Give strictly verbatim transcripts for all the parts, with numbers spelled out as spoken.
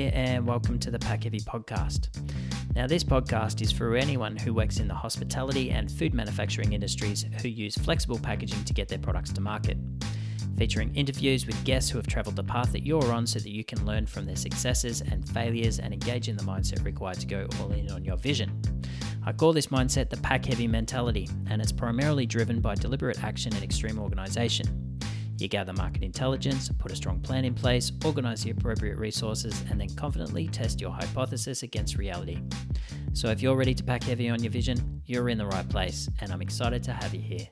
here and welcome to the Pack Heavy podcast. Now this podcast is for anyone who works in the hospitality and food manufacturing industries who use flexible packaging to get their products to market. Featuring interviews with guests who have travelled the path that you're on so that you can learn from their successes and failures and engage in the mindset required to go all in on your vision. I call this mindset the Pack Heavy mentality, and it's primarily driven by deliberate action and extreme organisation. You gather market intelligence, put a strong plan in place, organise the appropriate resources, and then confidently test your hypothesis against reality. So if you're ready to pack heavy on your vision, you're in the right place, and I'm excited to have you here.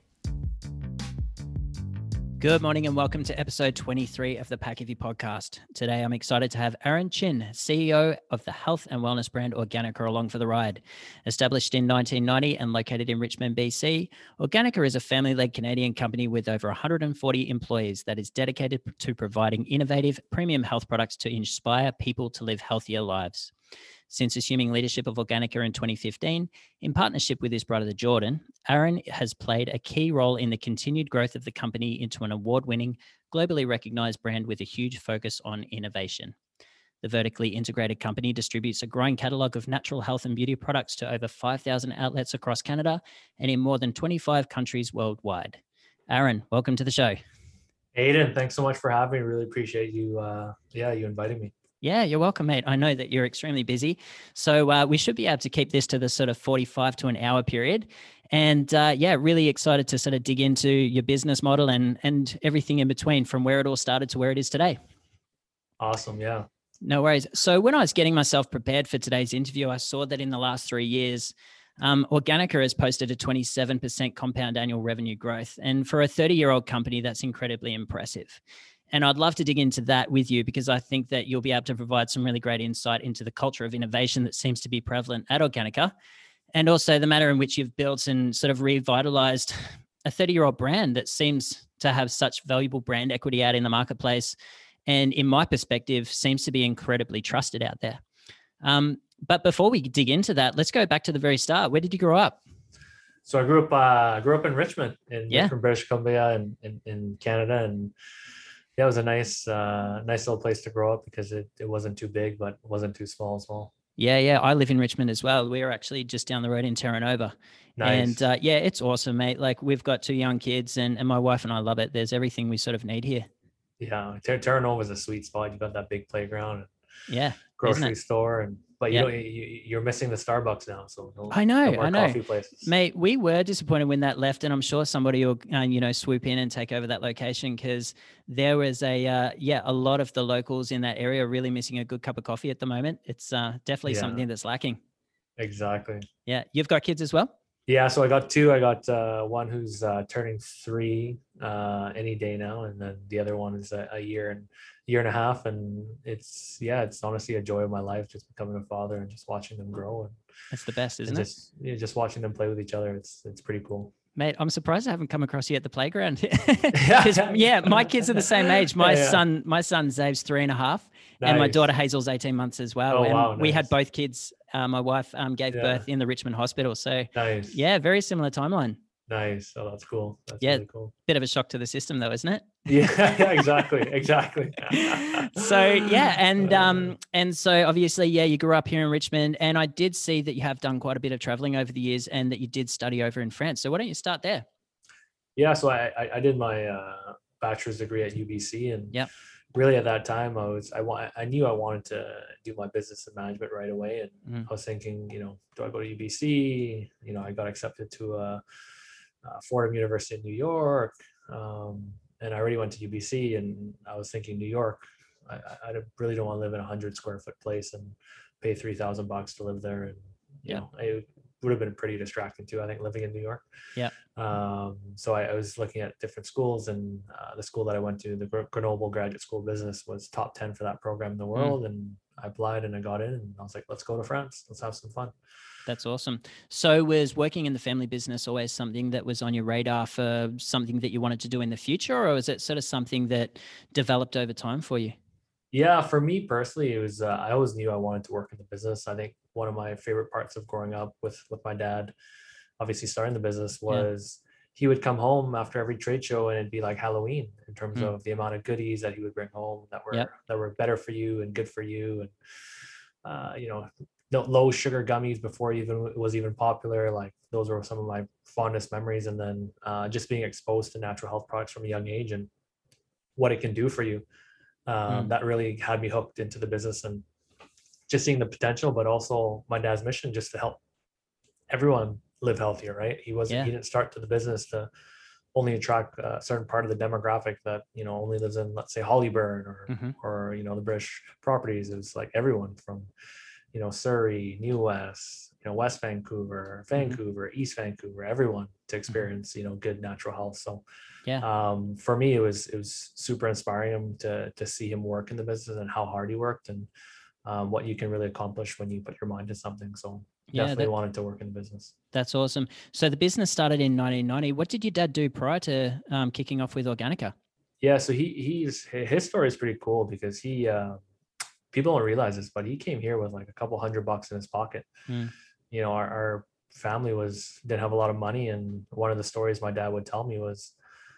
Good morning and welcome to episode twenty-three of the Pack Heavy podcast. Today, I'm excited to have Aaron Chin, C E O of the health and wellness brand Organica, along for the ride. Established in nineteen ninety and located in Richmond, B C, Organica is a family-led Canadian company with over one hundred forty employees that is dedicated to providing innovative, premium health products to inspire people to live healthier lives. Since assuming leadership of Organica in twenty fifteen, in partnership with his brother Jordan, Aaron has played a key role in the continued growth of the company into an award-winning, globally recognized brand with a huge focus on innovation. The vertically integrated company distributes a growing catalog of natural health and beauty products to over five thousand outlets across Canada and in more than twenty-five countries worldwide. Aaron, welcome to the show. Aiden, thanks so much for having me. Really appreciate you. Uh, yeah, you inviting me. Yeah, you're welcome, mate. I know that you're extremely busy. So uh, we should be able to keep this to the sort of forty-five to an hour period. And uh, yeah, really excited to sort of dig into your business model and, and everything in between from where it all started to where it is today. Awesome. Yeah. No worries. So when I was getting myself prepared for today's interview, I saw that in the last three years, um, Organica has posted a twenty-seven percent compound annual revenue growth. And for a thirty-year-old company, that's incredibly impressive. And I'd love to dig into that with you because I think that you'll be able to provide some really great insight into the culture of innovation that seems to be prevalent at Organica, and also the manner in which you've built and sort of revitalized a thirty-year-old brand that seems to have such valuable brand equity out in the marketplace. And in my perspective, seems to be incredibly trusted out there. Um, but before we dig into that, let's go back to the very start. Where did you grow up? So I grew up, uh, grew up in Richmond, in Yeah. Richmond, British Columbia, and in, in, in Canada, and yeah, it was a nice, uh, nice little place to grow up because it, it wasn't too big, but it wasn't too small as well. Yeah, yeah. I live in Richmond as well. We're actually just down the road in Terra Nova. Nice. And uh, yeah, it's awesome, mate. Like we've got two young kids and, and my wife and I love it. There's everything we sort of need here. Yeah, Ter- Terra Nova is a sweet spot. You've got that big playground, and Yeah, grocery store, and but you Yeah. know you, you're missing the Starbucks now. So no, I know, no more I know. coffee places. Mate, we were disappointed when that left, and I'm sure somebody will, uh, you know, swoop in and take over that location because there was a, uh, yeah, a lot of the locals in that area are really missing a good cup of coffee at the moment. It's uh, definitely Yeah. something that's lacking. Exactly. Yeah, you've got kids as well? Yeah, so I got two. I got uh, one who's uh, turning three uh, any day now, and then the other one is a, a year and year and a half. And it's yeah, it's honestly a joy of my life, just becoming a father and just watching them grow. And That's the best, isn't and it? just yeah, just watching them play with each other. It's it's pretty cool. Mate, I'm surprised I haven't come across you at the playground. 'Cause, yeah, my kids are the same age. My Yeah, yeah. son, my son Zave's three and a half, and my Nice. daughter Hazel's eighteen months as well. Oh, and wow, we had nice. both kids. Uh, my wife um, gave Yeah. birth in the Richmond hospital. So Nice. yeah, very similar timeline. Nice. Oh, that's cool. That's Yeah. really cool. Bit of a shock to the system though, isn't it? Yeah, yeah, exactly. Exactly. So yeah, and um, and so obviously, yeah, you grew up here in Richmond, and I did see that you have done quite a bit of traveling over the years, and that you did study over in France. So why don't you start there? Yeah, so I I, I did my uh, bachelor's degree at U B C, and Yep. really at that time I was I want I knew I wanted to do my business and management right away, and Mm. I was thinking, you know, do I go to U B C? You know, I got accepted to a, a Fordham University in New York, um, and I already went to U B C, and I was thinking New York. I, I I really don't want to live in a hundred square foot place and pay three thousand bucks to live there, and you Yeah. know, it would have been pretty distracting too. I think living in New York. Yeah. Um, so I, I was looking at different schools, and uh, the school that I went to, the Gr- Grenoble Graduate School of Business, was top ten for that program in the world. And I applied and I got in, and I was like, let's go to France. Let's have some fun. That's awesome. So was working in the family business always something that was on your radar for something that you wanted to do in the future, or was it sort of something that developed over time for you? Yeah, for me personally, it was, uh, I always knew I wanted to work in the business. I think one of my favorite parts of growing up with, with my dad, obviously starting the business, was he would come home after every trade show and it'd be like Halloween in terms Mm. of the amount of goodies that he would bring home that were Yep. that were better for you and good for you. And uh, you know, no low sugar gummies before it even it was even popular. Like those were some of my fondest memories. And then uh, just being exposed to natural health products from a young age and what it can do for you. Um, Mm. that really had me hooked into the business and just seeing the potential, but also my dad's mission just to help everyone live healthier, right? He wasn't, Yeah. he didn't start to the business to only attract a certain part of the demographic that, you know, only lives in, let's say, Hollyburn or, Mm-hmm. or, you know, the British properties. It was like everyone from, you know, Surrey, New West, you know, West Vancouver, Vancouver, mm-hmm. East Vancouver, everyone to experience, mm-hmm. you know, good natural health. So yeah, um, for me, it was, it was super inspiring him to, to see him work in the business and how hard he worked and um, what you can really accomplish when you put your mind to something. So yeah, definitely that, wanted to work in the business. That's awesome. So the business started in nineteen ninety. What did your dad do prior to um, kicking off with Organica? Yeah, so he he's his story is pretty cool because he uh, people don't realize this, but he came here with like a couple hundred bucks in his pocket. Mm. You know, our, our family was didn't have a lot of money, and one of the stories my dad would tell me was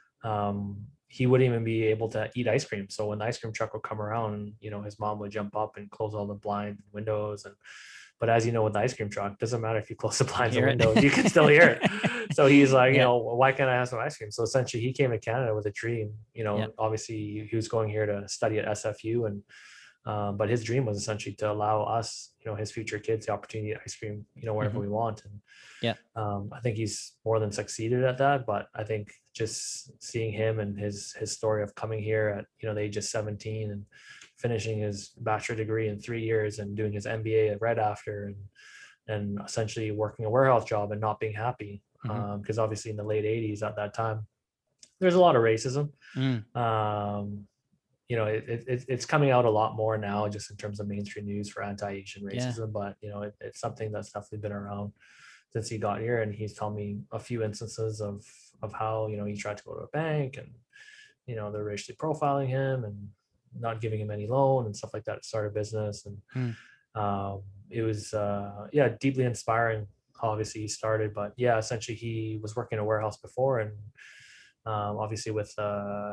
um, he wouldn't even be able to eat ice cream. So when the ice cream truck would come around, you know, his mom would jump up and close all the blinds and windows and but as you know, with the ice cream truck, doesn't matter if you close the blinds and windows, you can still hear it. So he's like, yeah. you know, why can't I have some ice cream? So essentially he came to Canada with a dream, you know, yeah. obviously he was going here to study at S F U and, um, but his dream was essentially to allow us, you know, his future kids, the opportunity to eat ice cream, you know, wherever mm-hmm. we want. And yeah, um, I think he's more than succeeded at that, but I think just seeing him and his, his story of coming here at, you know, the age of seventeen and finishing his bachelor degree in three years and doing his M B A right after and and essentially working a warehouse job and not being happy. Because mm-hmm. um, obviously in the late eighties at that time, there's a lot of racism. Mm. Um, you know, it, it, it's coming out a lot more now just in terms of mainstream news for anti-Asian racism, yeah. but, you know, it, it's something that's definitely been around since he got here. And he's told me a few instances of, of how, you know, he tried to go to a bank and, you know, they're racially profiling him and not giving him any loan and stuff like that to start a business. And mm. um, it was, uh, yeah, deeply inspiring how obviously he started. But yeah, essentially he was working in a warehouse before. And um, obviously with uh,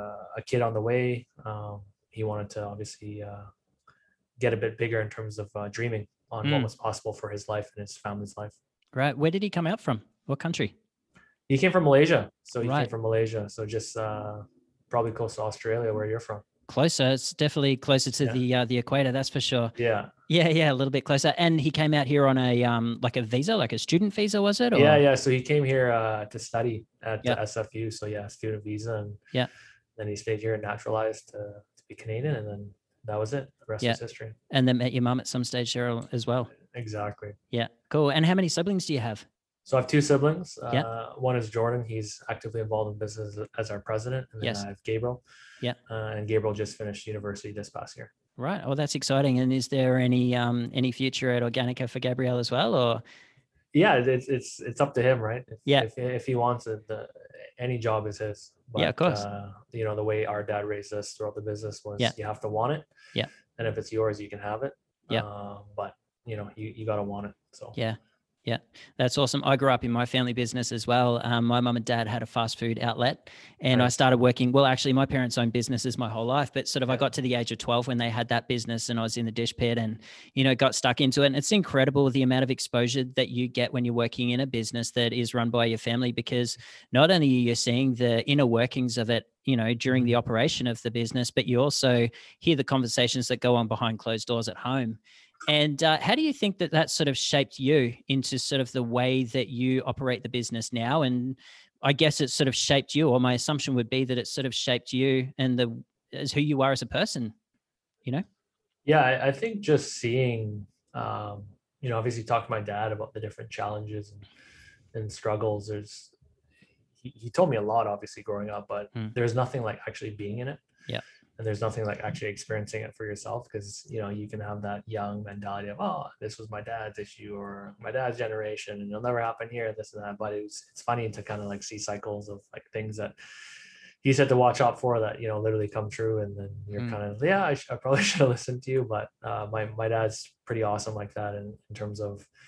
a kid on the way, um, he wanted to obviously uh, get a bit bigger in terms of uh, dreaming on mm. what was possible for his life and his family's life. Right. Where did he come out from? What country? He came from Malaysia. So he right. came from Malaysia. So just uh, probably close to Australia where you're from. Closer. It's definitely closer to yeah. the uh, the equator. That's for sure. Yeah. Yeah. Yeah. A little bit closer. And he came out here on a um like a visa, like a student visa, was it? Or? Yeah. Yeah. So he came here uh, to study at yep. the S F U. So yeah, student visa. And yeah. then he stayed here and naturalized to, to be Canadian. And then that was it. The rest yeah. is history. And then met your mom at some stage there as well. Exactly. Yeah. Cool. And how many siblings do you have? So I have two siblings. Yeah. Uh, one is Jordan. He's actively involved in business as our president. And then yes. I have Gabriel. Yeah. Uh, and Gabriel just finished university this past year. Right. Oh, that's exciting. And is there any um any future at Organica for Gabriel as well, or? Yeah, it's it's it's up to him, right? If, yeah. If, if he wants it, the, any job is his. But, yeah, of course. Uh, you know, the way our dad raised us throughout the business was yeah. you have to want it. Yeah. And if it's yours, you can have it. Yeah. Um, but you know, you you got to want it. So. Yeah. Yeah, that's awesome. I grew up in my family business as well. Um, my mum and dad had a fast food outlet and right. I started working, well, actually my parents owned businesses my whole life, but sort of yeah. I got to the age of twelve when they had that business and I was in the dish pit and, you know, got stuck into it. And it's incredible the amount of exposure that you get when you're working in a business that is run by your family, because not only are you seeing the inner workings of it, you know, during the operation of the business, but you also hear the conversations that go on behind closed doors at home. And uh, how do you think that that sort of shaped you into sort of the way that you operate the business now? And I guess it sort of shaped you, or my assumption would be that it sort of shaped you and the as who you are as a person, you know? Yeah, I, I think just seeing, um, you know, obviously talk to my dad about the different challenges and, and struggles. There's, he, he told me a lot, obviously, growing up, but mm. there's nothing like actually being in it. Yeah. And there's nothing like actually experiencing it for yourself, because, you know, you can have that young mentality of, oh, this was my dad's issue or my dad's generation and it'll never happen here, this and that. But it was, it's funny to kind of like see cycles of like things that he said to watch out for that, you know, literally come true. And then you're mm. kind of, yeah, I, sh- I probably should have listened to you. But uh, my, my dad's pretty awesome like that in, in terms of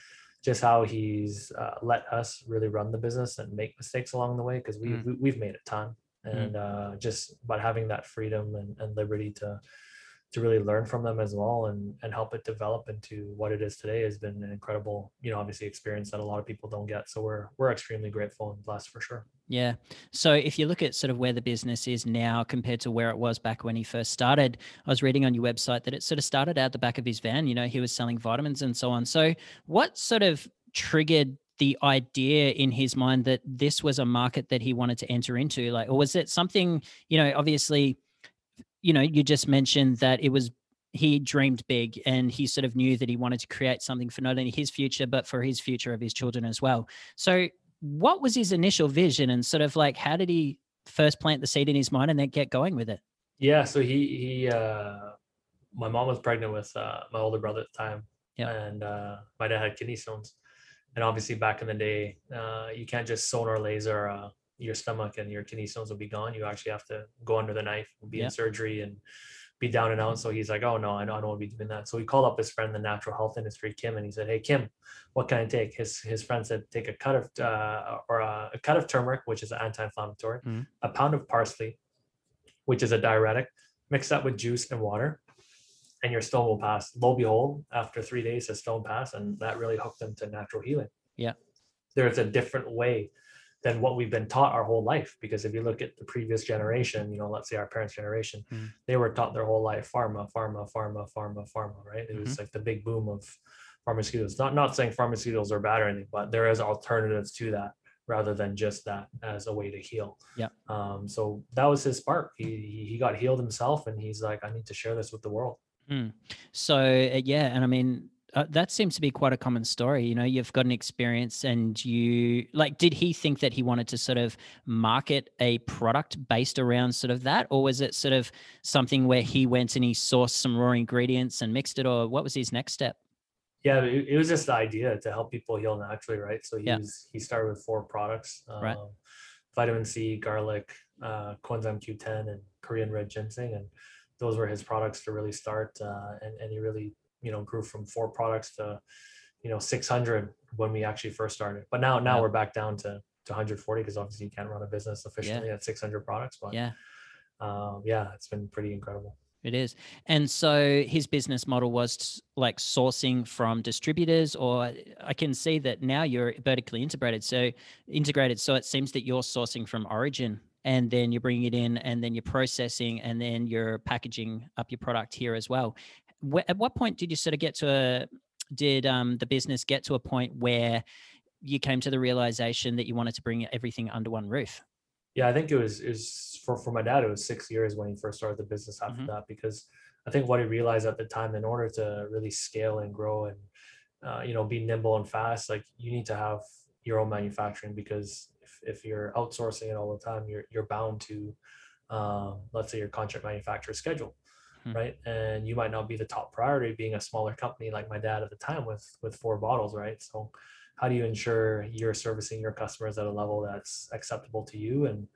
just how he's uh, let us really run the business and make mistakes along the way, because we, Mm. we we've made a ton, Mm. and uh, just by having that freedom and, and liberty to to really learn from them as well, and and help it develop into what it is today has been an incredible, you know, obviously experience that a lot of people don't get. So we're we're extremely grateful and blessed for sure. Yeah. So if you look at sort of where the business is now compared to where it was back when he first started, I was reading on your website that it sort of started out the back of his van. You know, he was selling vitamins and so on. So what sort of triggered the idea in his mind that this was a market that he wanted to enter into? Like, or was it something, you know, obviously, you know, you just mentioned that it was, he dreamed big and he sort of knew that he wanted to create something for not only his future, but for his future of his children as well. So what was his initial vision, and sort of like, how did he first plant the seed in his mind and then get going with it? Yeah, so he he uh my mom was pregnant with uh my older brother at the time, Yep. and uh my dad had kidney stones. And obviously back in the day, uh you can't just sonar laser uh your stomach and your kidney stones will be gone. You actually have to go under the knife, be in Yep. surgery, and be down and out. So he's like, oh no, I don't, I don't want to be doing that. So he called up his friend in the natural health industry, Kim, and he said, hey Kim, what can I take? His his friend said, take a cut of uh, or a, a cut of turmeric, which is an anti-inflammatory, Mm. a pound of parsley, which is a diuretic, mix that with juice and water, and your stone will pass. Lo and behold, after three days, the stone passed, and that really hooked them to natural healing. Yeah. There's a different way than what we've been taught our whole life. Because if you look at the previous generation, you know, let's say our parents' generation, Mm. they were taught their whole life pharma, pharma, pharma, pharma, pharma, right? It was Mm-hmm. like the big boom of pharmaceuticals. Not not saying pharmaceuticals are bad or anything, but there is alternatives to that rather than just that as a way to heal. Yeah. Um, so that was his spark. He he got healed himself, and he's like, I need to share this with the world. Mm. So uh, yeah, and I mean, uh, that seems to be quite a common story. You know, you've got an experience, and you like, did he think that he wanted to sort of market a product based around sort of that, or was it sort of something where he went and he sourced some raw ingredients and mixed it, or what was his next step? Yeah, it, it was just the idea to help people heal naturally, right? So he Yeah. was he started with four products: Right. um, vitamin C, garlic, uh, coenzyme Q ten, and Korean red ginseng, and those were his products to really start. Uh, and and he really, you know, grew from four products to, you know, six hundred when we actually first started. But now now Wow. we're back down to to one hundred forty, because obviously you can't run a business efficiently Yeah. at six hundred products. But Yeah. um, yeah, it's been pretty incredible. It is. And so his business model was like sourcing from distributors, or I can see that now you're vertically integrated. So integrated. So it seems that you're sourcing from origin, and then you're bringing it in, and then you're processing, and then you're packaging up your product here as well. Wh- At what point did you sort of get to a, did um, the business get to a point where you came to the realization that you wanted to bring everything under one roof? Yeah, I think it was is for for my dad. It was six years when he first started the business after Mm-hmm. that, because I think what he realized at the time, in order to really scale and grow and uh, you know, be nimble and fast, like you need to have your own manufacturing. Because if, if you're outsourcing it all the time, you're you're bound to um, let's say your contract manufacturer schedule, Mm-hmm. right? And you might not be the top priority, being a smaller company like my dad at the time with with four bottles, right? So how do you ensure you're servicing your customers at a level that's acceptable to you and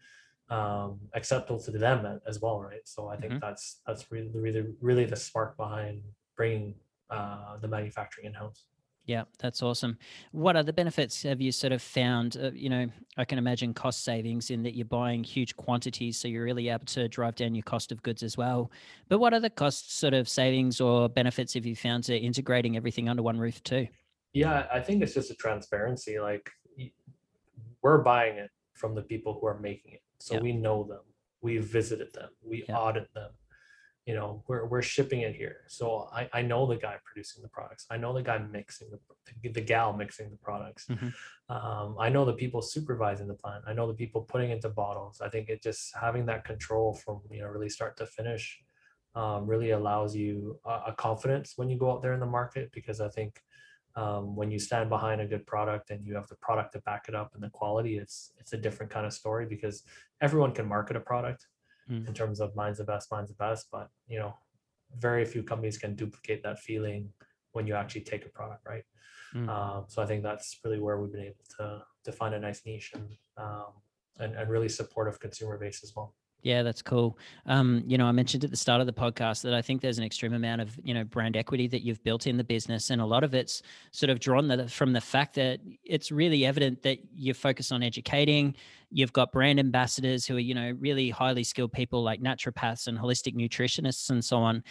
um, acceptable to them as well, right? So I think Mm-hmm. that's that's really really really the spark behind bringing uh, the manufacturing in house. Yeah, that's awesome. What other benefits have you sort of found? Uh, you know, I can imagine cost savings in that you're buying huge quantities, so you're really able to drive down your cost of goods as well. But what other cost sort of savings or benefits have you found to integrating everything under one roof too? Yeah, I think it's just a transparency. Like we're buying it from the people who are making it, so Yeah, we know them, we visited them, we yeah, audit them. You know, we're, we're shipping it here, so I, I know the guy producing the products, I know the guy mixing the, the gal mixing the products, mm-hmm. um, I know the people supervising the plant, I know the people putting into bottles. I think it just having that control from, you know, really start to finish um, really allows you a, a confidence when you go out there in the market. Because I think um, when you stand behind a good product and you have the product to back it up and the quality, it's it's a different kind of story. Because everyone can market a product Mm. in terms of mine's the best, mine's the best, but you know, very few companies can duplicate that feeling when you actually take a product, right? Mm. Um, so I think that's really where we've been able to to find a nice niche and um, and, and really supportive consumer base as well. Yeah, that's cool. Um, you know, I mentioned at the start of the podcast that I think there's an extreme amount of, you know, brand equity that you've built in the business. And a lot of it's sort of drawn that from the fact that it's really evident that you focus on educating. You've got brand ambassadors who are, you know, really highly skilled people like naturopaths and holistic nutritionists and so on.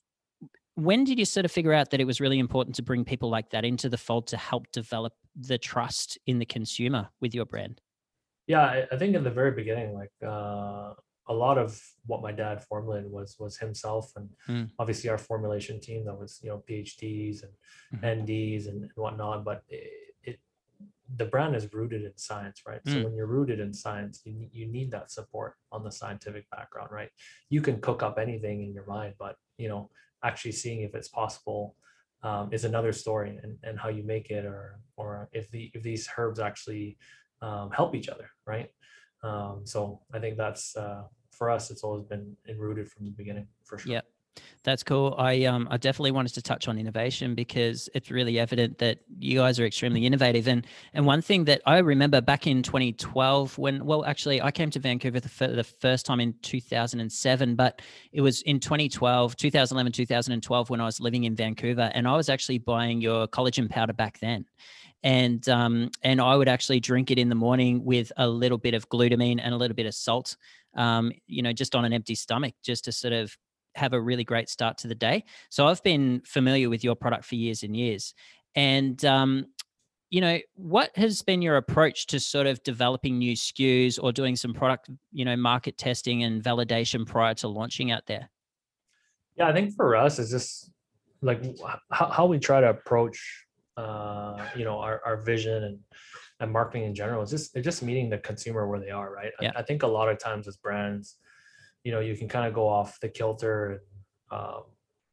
When did you sort of figure out that it was really important to bring people like that into the fold to help develop the trust in the consumer with your brand? Yeah, I, I think in the very beginning, like uh, a lot of what my dad formulated was was himself, and Mm, obviously our formulation team that was, you know, PhDs and mhm, N Ds and whatnot. But it, it the brand is rooted in science, right? So mm, when you're rooted in science, you need, you need that support on the scientific background, right? You can cook up anything in your mind, but you know, actually seeing if it's possible um, is another story, and, and how you make it, or or if the if these herbs actually um, help each other, right? Um, so I think that's uh, for us, it's always been rooted from the beginning, for sure. yeah. That's cool. I um I definitely wanted to touch on innovation because it's really evident that you guys are extremely innovative. And and one thing that I remember back in twenty twelve, when, well, actually I came to Vancouver the, fir- the first time in two thousand seven, but it was in twenty twelve, two thousand eleven, two thousand twelve when I was living in Vancouver, and I was actually buying your collagen powder back then. And um and I would actually drink it in the morning with a little bit of glutamine and a little bit of salt, um, you know, just on an empty stomach, just to sort of have a really great start to the day. So I've been familiar with your product for years and years. And, um, you know, what has been your approach to sort of developing new S K Us or doing some product, you know, market testing and validation prior to launching out there? Yeah, I think for us, it's just like how, how we try to approach, uh, you know, our, our vision and, and marketing in general. Is just it's just meeting the consumer where they are, right? Yeah. I, I think a lot of times as brands, you know, you can kind of go off the kilter and um,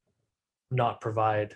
not provide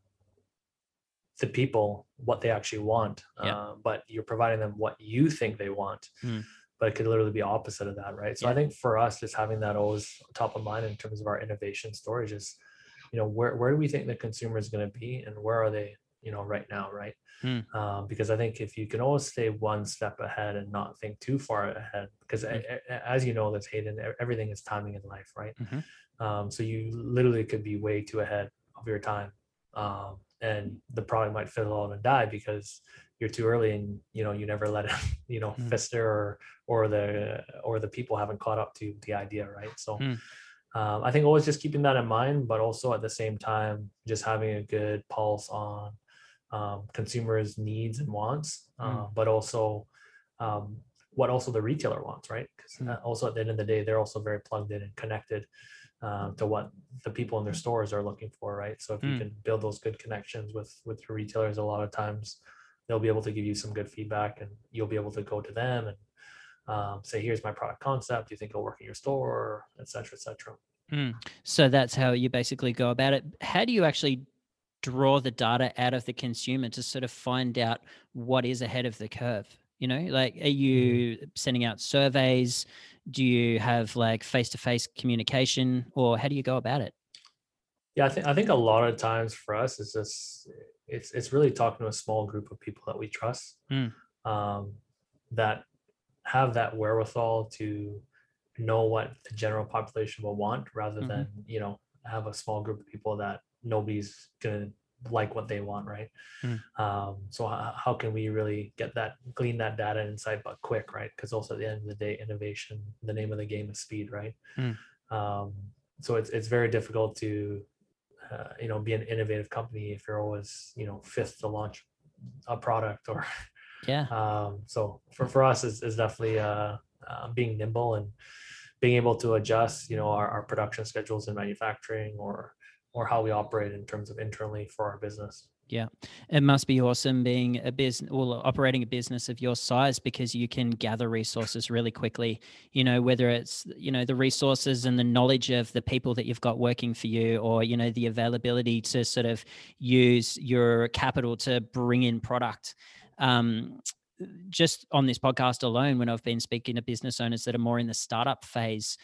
the people what they actually want, Yeah. uh, but you're providing them what you think they want. Mm, But it could literally be opposite of that, right? So I yeah. think for us, just having that always top of mind in terms of our innovation stories is, you know, where where do we think the consumer is going to be, and where are they, you know, right now, right? Mm, Um, because I think if you can always stay one step ahead and not think too far ahead, because mm, as you know, that's Hayden, everything is timing in life, right? mm-hmm. Um, so you literally could be way too ahead of your time, um, and the product might fizzle out and die because you're too early, and you know you never let it, you know, Mm, fester, or or the or the people haven't caught up to the idea, right? So mm, um, I think always just keeping that in mind, but also at the same time just having a good pulse on um, consumers' needs and wants, mm, uh, but also um, what also the retailer wants, right? Because mm, uh, also at the end of the day, they're also very plugged in and connected um, to what the people in their stores are looking for, right? So if you mm. can build those good connections with with your retailers, a lot of times they'll be able to give you some good feedback, and you'll be able to go to them and um, say, "Here's my product concept. Do you think it'll work in your store?" Et cetera, et cetera. Mm. So that's how you basically go about it. How do you actually draw the data out of the consumer to sort of find out what is ahead of the curve? You know, like, are Mm. you sending out surveys? Do you have like face-to-face communication, or how do you go about it? Yeah, I think I think a lot of times for us it's just it's it's really talking to a small group of people that we trust, Mm, um, that have that wherewithal to know what the general population will want, rather hmm than, you know, have a small group of people that nobody's gonna like what they want, right? mm, Um, so how, how can we really get that, glean that data and insight, but quick, right? Because also at the end of the day, innovation, the name of the game is speed, right? mm. Um, so it's it's very difficult to uh, you know, be an innovative company if you're always, you know, fifth to launch a product, or Yeah. um, so for, for us is, is definitely uh, uh, being nimble and being able to adjust, you know, our, our production schedules in manufacturing, or or how we operate in terms of internally for our business. Yeah, it must be awesome being a business, well, operating a business of your size, because you can gather resources really quickly. You know, whether it's, you know, the resources and the knowledge of the people that you've got working for you, or, you know, the availability to sort of use your capital to bring in product. Um, just on this podcast alone, when I've been speaking to business owners that are more in the startup phase,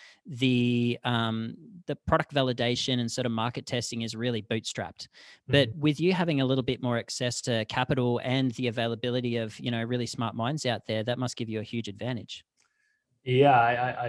the um, the product validation and sort of market testing is really bootstrapped. But Mhm. with you having a little bit more access to capital and the availability of, you know, really smart minds out there, that must give you a huge advantage. Yeah, I, I, I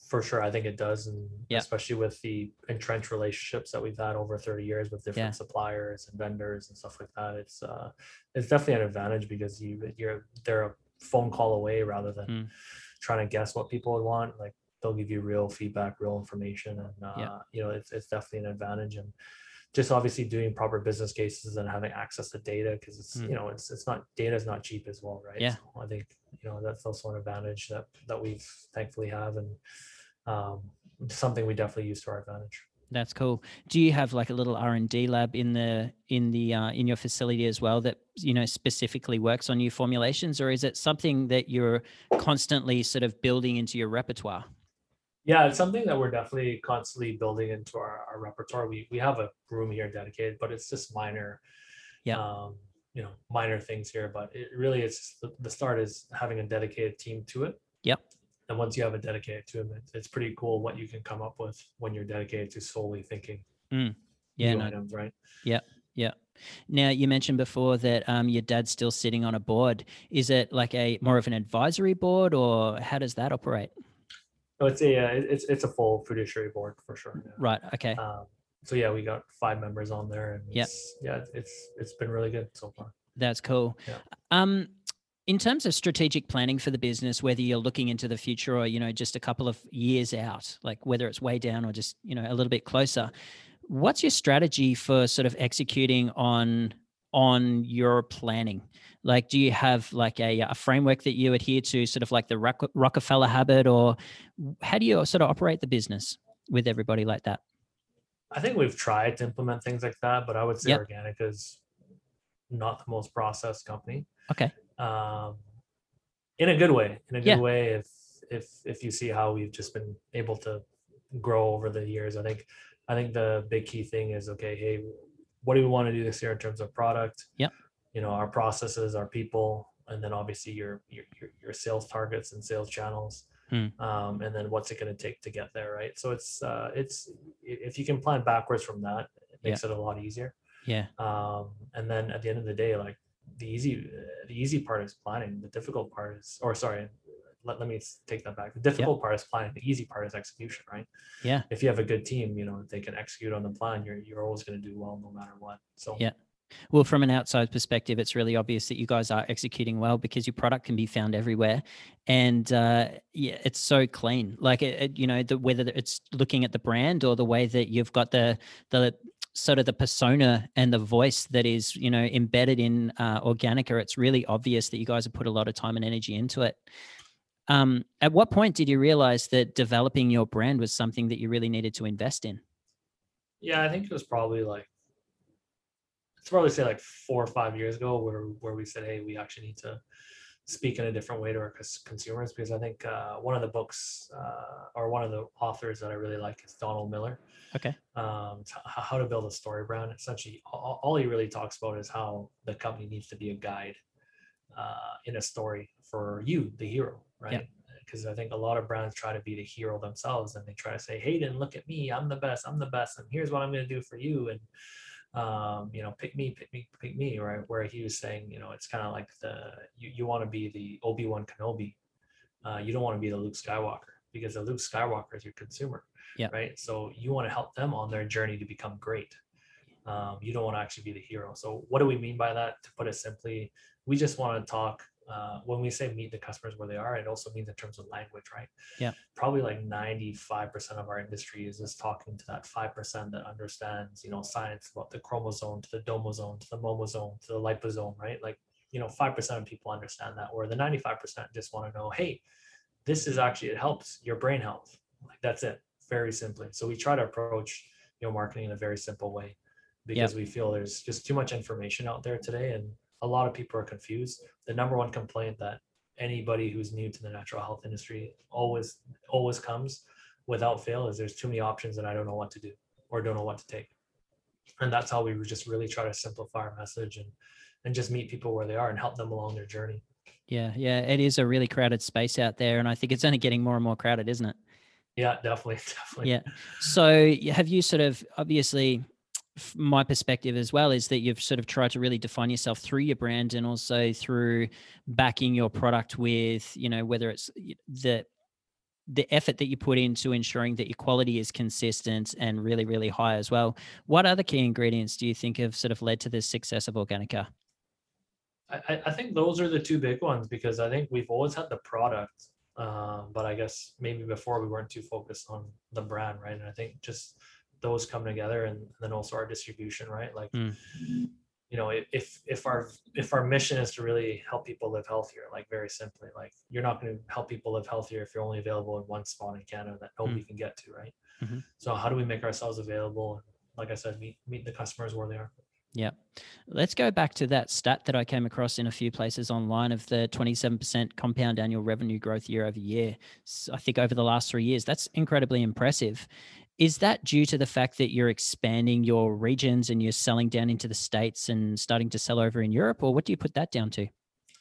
for sure, I think it does, and Yeah. especially with the entrenched relationships that we've had over thirty years with different Yeah. suppliers and vendors and stuff like that. It's uh, it's definitely an advantage because you you're they're a phone call away rather than Mm. trying to guess what people would want. Like they'll give you real feedback, real information, and uh, Yeah. you know it's it's definitely an advantage. And just obviously doing proper business cases and having access to data, because it's Mm. you know it's it's not data is not cheap as well, right? Yeah. So I think you know that's also an advantage that that we've thankfully have, and um, something we definitely use to our advantage. That's cool. Do you have like a little R and D lab in the in the uh, in your facility as well that you know specifically works on new formulations, or is it something that you're constantly sort of building into your repertoire? Yeah, it's something that we're definitely constantly building into our, our repertoire. We we have a room here dedicated, but it's just minor, Yeah. um, you know, minor things here. But it really is the, the start is having a dedicated team to it. Yep. And once you have a dedicated to them, it's, it's pretty cool what you can come up with when you're dedicated to solely thinking Mm. Yeah. new No. items, right? Yeah. Yeah. Now you mentioned before that um, your dad's still sitting on a board. Is it like a more of an advisory board, or how does that operate? No, it's a uh, it's it's a full fiduciary board for sure. Yeah. Right. Okay. Um, so yeah, we got five members on there, and Yep. it's yeah, it's it's been really good so far. That's cool. Yeah. Um, in terms of strategic planning for the business, whether you're looking into the future or, you know, just a couple of years out, like whether it's way down or just, you know, a little bit closer, what's your strategy for sort of executing on on your planning? Like, do you have like a, a framework that you adhere to, sort of like the Rock- Rockefeller habit, or how do you sort of operate the business with everybody like that? I think we've tried to implement things like that, but I would say Yep. Organica is not the most processed company. Okay. Um, in a good way, in a good Yeah. way. If if if you see how we've just been able to grow over the years, I think I think the big key thing is okay. Hey, what do we want to do this year in terms of product? Yep. You know, our processes, our people, and then obviously your your your, your sales targets and sales channels. Hmm. Um, and then what's it going to take to get there, right? So it's uh, it's if you can plan backwards from that, it makes Yeah. it a lot easier. Yeah. Um, and then at the end of the day, like the easy the easy part is planning. The difficult part is, or sorry, let, let me take that back. The difficult part is planning. The easy part is execution, right? Yeah. If you have a good team, you know, they can execute on the plan, you're you're always going to do well no matter what. So Yeah. Well, from an outside perspective, it's really obvious that you guys are executing well because your product can be found everywhere, and uh, yeah, it's so clean. Like it, it, you know, the, whether it's looking at the brand or the way that you've got the the sort of the persona and the voice that is, you know, embedded in uh, Organica, it's really obvious that you guys have put a lot of time and energy into it. Um, at what point did you realize that developing your brand was something that you really needed to invest in? yeah, I think it was probably like it's probably say like four or five years ago where where we said, hey, we actually need to speak in a different way to our consumers, because I think uh, one of the books uh, or one of the authors that I really like is Donald Miller. Okay. Um, how to build a story brand. Essentially, all, all he really talks about is how the company needs to be a guide uh, in a story for you, the hero, right? Because yep. I think a lot of brands try to be the hero themselves, and they try to say, Hayden, look at me, I'm the best, I'm the best, and here's what I'm going to do for you. And um, you know, pick me, pick me, pick me, right? Where he was saying, you know, it's kind of like the, you, you want to be the Obi-Wan Kenobi. Uh, you don't want to be the Luke Skywalker, because the Luke Skywalker is your consumer, yep. right? So you want to help them on their journey to become great. Um, you don't want to actually be the hero. So what do we mean by that? To put it simply, we just want to talk, uh, when we say meet the customers where they are, it also means in terms of language, right? Yeah. Probably like ninety-five percent of our industry is just talking to that five percent that understands, you know, science about the chromosome to the domosome to the momosome to the liposome, right? Like, you know, five percent of people understand that, where the ninety-five percent just want to know, hey, this is actually, it helps your brain health. Like that's it, very simply. So we try to approach, you know, marketing in a very simple way, because yep. we feel there's just too much information out there today, and a lot of people are confused. The number one complaint that anybody who's new to the natural health industry always always comes without fail is there's too many options and I don't know what to do or don't know what to take. And that's how we just really try to simplify our message and and just meet people where they are and help them along their journey. Yeah, yeah, it is a really crowded space out there, and I think it's only getting more and more crowded, isn't it? Yeah, definitely, definitely. Yeah. So have you sort of, obviously, my perspective as well is that you've sort of tried to really define yourself through your brand and also through backing your product with, you know, whether it's the the effort that you put into ensuring that your quality is consistent and really, really high as well. What other key ingredients do you think have sort of led to the success of Organica? I, I think those are the two big ones, because I think we've always had the product, um, but I guess maybe before we weren't too focused on the brand, right? And I think just those come together, and then also our distribution, right? Like, Mm. you know, if if our if our mission is to really help people live healthier, like very simply, like you're not going to help people live healthier if you're only available in one spot in Canada that nobody Mm. can get to, right? Mm-hmm. So how do we make ourselves available? And like I said, meet meet the customers where they are. Yeah. Let's go back to that stat that I came across in a few places online of the twenty-seven percent compound annual revenue growth year over year. So I think over the last three years, that's incredibly impressive. Is that due to the fact that you're expanding your regions and you're selling down into the States and starting to sell over in Europe, or what do you put that down to?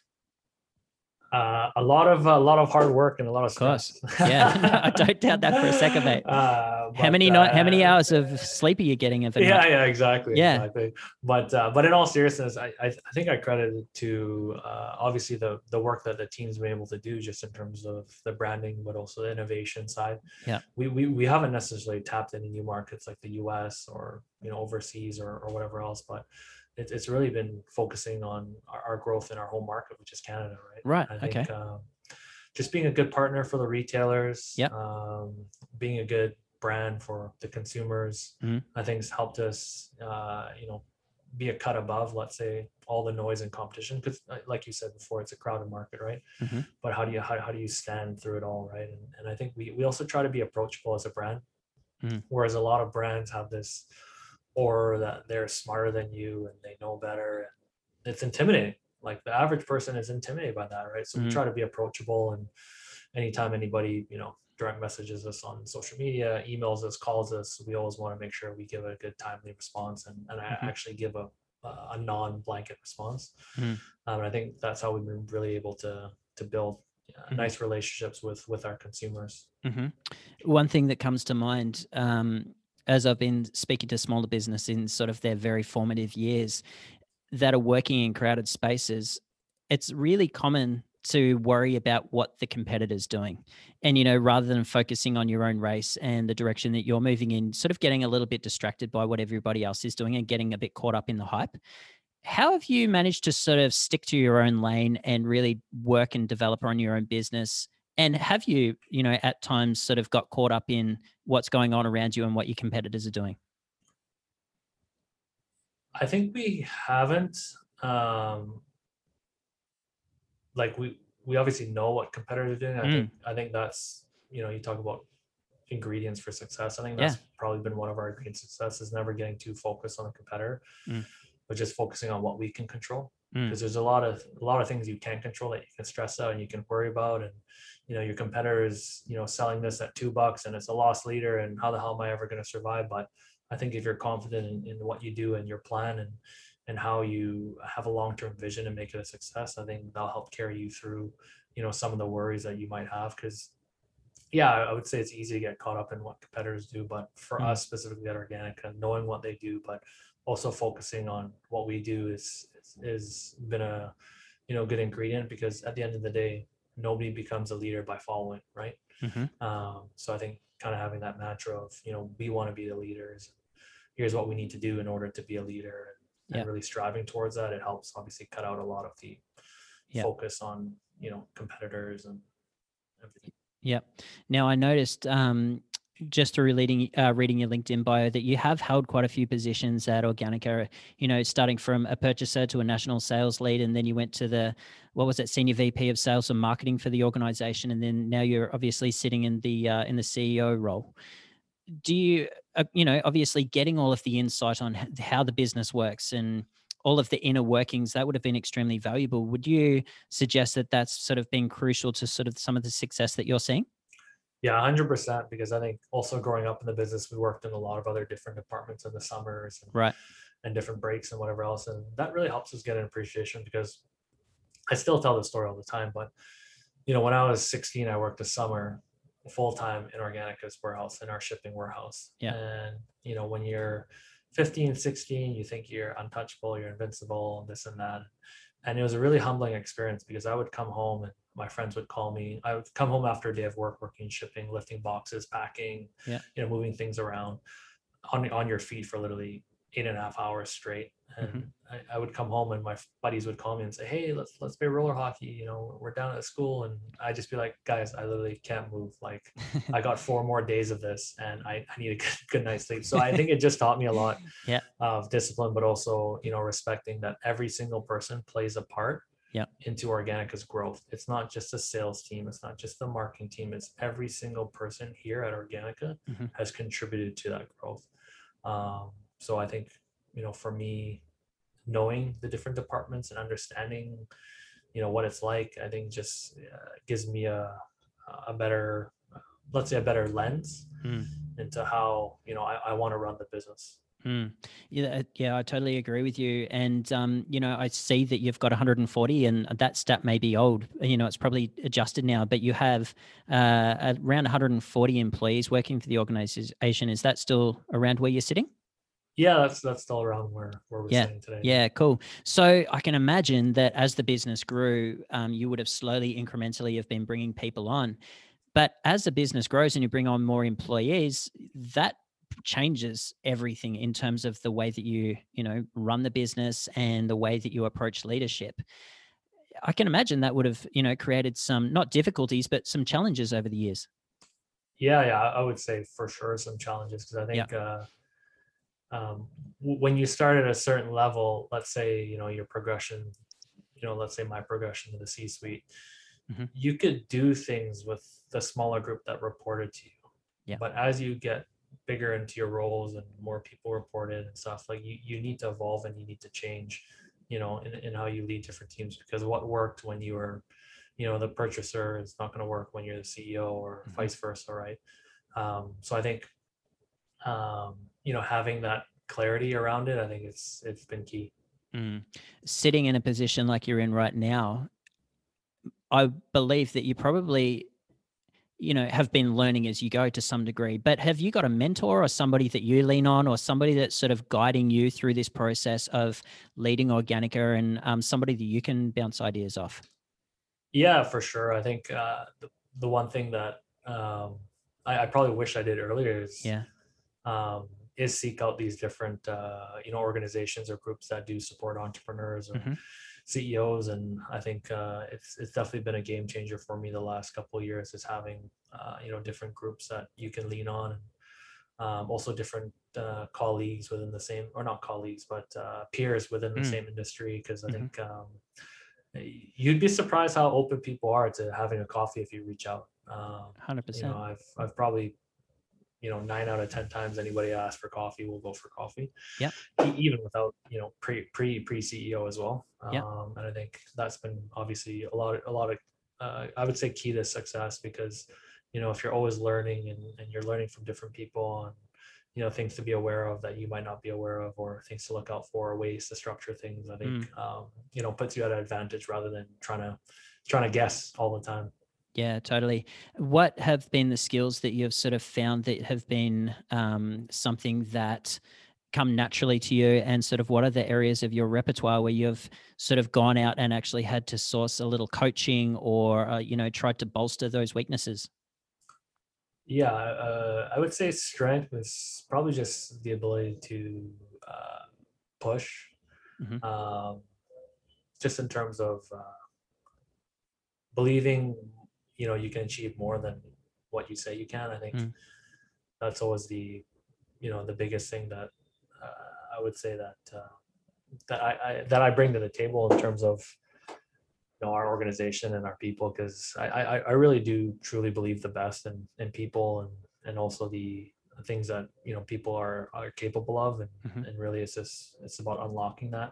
Uh, a lot of a lot of hard work and a lot of Of course. stress. Yeah. I don't doubt that for a second, mate. Uh, How but, many night, how many uh, hours of sleep are you getting of a yeah, night? yeah, exactly, Yeah. exactly. But uh, but in all seriousness, I I, I think I credit it to uh, obviously the the work that the team's been able to do, just in terms of the branding, but also the innovation side. Yeah. We we we haven't necessarily tapped into new markets like the U S or, you know, overseas or or whatever else, but it's it's really been focusing on our, our growth in our home market, which is Canada, right? Right. I think Okay. um, just being a good partner for the retailers, Yep. um, being a good brand for the consumers, Mhm. I think has helped us, uh, you know, be a cut above, let's say, all the noise and competition. Because, like you said before, it's a crowded market, right? Mhm. But how do you how, how do you stand through it all, right? And, and I think we we also try to be approachable as a brand, Mhm. whereas a lot of brands have this aura that they're smarter than you and they know better, and it's intimidating. Like the average person is intimidated by that, right? So we Mhm. try to be approachable, and anytime anybody, you know, direct messages us on social media, emails us, calls us, we always want to make sure we give a good timely response, and, and I Mhm. actually give a a non-blanket response. Mhm. Um, and I think that's how we've been really able to to build uh, Mhm. nice relationships with with our consumers. Mhm. One thing that comes to mind, um, as I've been speaking to smaller business in sort of their very formative years that are working in crowded spaces, it's really common to worry about what the competitor's doing. And, you know, rather than focusing on your own race and the direction that you're moving in, sort of getting a little bit distracted by what everybody else is doing and getting a bit caught up in the hype. How have you managed to sort of stick to your own lane and really work and develop on your own business? And have you, you know, at times sort of got caught up in what's going on around you and what your competitors are doing? I think we haven't. Um, like we we obviously know what competitors are doing. I Mm, think I think that's, you know, you talk about ingredients for success. I think yeah. that's probably been one of our ingredients of success, is never getting too focused on a competitor, Mm, but just focusing on what we can control. mm, Because there's a lot of a lot of things you can't control that you can stress out and you can worry about. And, you know, your competitor is, you know, selling this at two bucks and it's a loss leader, and how the hell am I ever going to survive? But I think if you're confident in, in what you do and your plan, and and how you have a long-term vision and make it a success, I think that'll help carry you through, you know, some of the worries that you might have. Because yeah, I would say it's easy to get caught up in what competitors do, but for mm, us specifically at Organica, knowing what they do, but also focusing on what we do is is been a, you know, good ingredient, because at the end of the day, nobody becomes a leader by following, right? mhm. Um, so I think kind of having that mantra of, you know, we want to be the leaders. Here's what we need to do in order to be a leader, and, Yeah, and really striving towards that. It helps obviously cut out a lot of the yeah. focus on, you know, competitors and everything. Yeah. Now I noticed um, just through reading uh, reading your LinkedIn bio that you have held quite a few positions at Organica. You know, starting from a purchaser to a national sales lead, and then you went to the what was it, senior V P of sales and marketing for the organization, and then now you're obviously sitting in the uh, in the C E O role. Do you, uh, you know, obviously getting all of the insight on h- how the business works and all of the inner workings, that would have been extremely valuable. Would you suggest that that's sort of been crucial to sort of some of the success that you're seeing? Yeah, one hundred percent. Because I think also growing up in the business, we worked in a lot of other different departments in the summers, and, Right. and different breaks and whatever else. And that really helps us get an appreciation, because I still tell the story all the time. But, you know, when I was sixteen, I worked a summer full time in Organica's warehouse, in our shipping warehouse. Yeah. And, you know, when you're fifteen, sixteen, you think you're untouchable, you're invincible, this and that. And it was a really humbling experience, because I would come home and my friends would call me. I would come home after a day of work, working, shipping, lifting boxes, packing, Yeah. you know, moving things around on, on your feet for literally eight and a half hours straight. And Mhm. I, I would come home and my buddies would call me and say, hey, let's, let's play roller hockey. You know, we're down at school. And I just be like, guys, I literally can't move. Like I got four more days of this and I, I need a good, good night's sleep. So I think it just taught me a lot Yeah. of discipline, but also, you know, respecting that every single person plays a part Yeah. into Organica's growth. It's not just a sales team. It's not just the marketing team. It's every single person here at Organica Mhm. has contributed to that growth. Um, so I think, you know, for me, knowing the different departments and understanding, you know, what it's like, I think just uh, gives me a, a better, let's say a better lens Mm. into how, you know, I, I want to run the business. Mm. Yeah, yeah, I totally agree with you. And, um, you know, I see that you've got one hundred forty and that stat may be old, you know, it's probably adjusted now, but you have uh, around one hundred forty employees working for the organization. Is that still around where you're sitting? Yeah, that's, that's still around where, where we're Yeah. sitting today. Yeah, cool. So I can imagine that as the business grew, um, you would have slowly, incrementally have been bringing people on. But as the business grows and you bring on more employees, that changes everything in terms of the way that you, you know, run the business and the way that you approach leadership. I can imagine that would have, you know, created some, not difficulties, but some challenges over the years. Yeah, yeah, I would say for sure some challenges because I Yeah. think uh, um, w- when you start at a certain level, let's say, you know, your progression, you know, let's say my progression to the C-suite, Mhm. you could do things with the smaller group that reported to you. Yeah. But as you get bigger into your roles and more people report in and stuff, like you, you need to evolve and you need to change, you know, in, in how you lead different teams because what worked when you were, you know, the purchaser is not going to work when you're the C E O or Mhm. vice versa, right? Um, so I think, um, you know, having that clarity around it, I think it's it's been key. Mm. Sitting in a position like you're in right now, I believe that you probably, you know, have been learning as you go to some degree, but have you got a mentor or somebody that you lean on or somebody that's sort of guiding you through this process of leading Organica and um, somebody that you can bounce ideas off? Yeah, for sure. I think uh, the, the one thing that um, I, I probably wish I did earlier is Yeah. um, is seek out these different uh, you know organizations or groups that do support entrepreneurs or Mm-hmm. C E Os, and I think uh, it's it's definitely been a game changer for me the last couple of years. Is having uh, you know different groups that you can lean on, and um, also different uh, colleagues within the same or not colleagues but uh, peers within the Mm. same industry. Because I Mm-hmm. think um, you'd be surprised how open people are to having a coffee if you reach out. Um, one hundred you know, percent. I've I've probably you know nine out of ten times anybody asks for coffee will go for coffee. Yep. Even without you know pre pre pre C E O as well. Yep. Um, and I think that's been obviously a lot of, a lot of uh, I would say key to success because you know if you're always learning and, and you're learning from different people and you know things to be aware of that you might not be aware of or things to look out for or ways to structure things, I think Mm. um, you know puts you at an advantage rather than trying to trying to guess all the time. Yeah, totally. What have been the skills that you've sort of found that have been um, something that come naturally to you, and sort of what are the areas of your repertoire where you've sort of gone out and actually had to source a little coaching or uh, you know tried to bolster those weaknesses? Yeah, uh, I would say strength is probably just the ability to uh, push, Mm-hmm. um, just in terms of uh, believing, you know, you can achieve more than what you say you can. I think Mm. that's always the, you know, the biggest thing that uh, I would say that uh, that I, I that I bring to the table in terms of you know our organization and our people because I, I I really do truly believe the best in in people and and also the things that you know people are are capable of and Mm-hmm. and really it's just it's about unlocking that.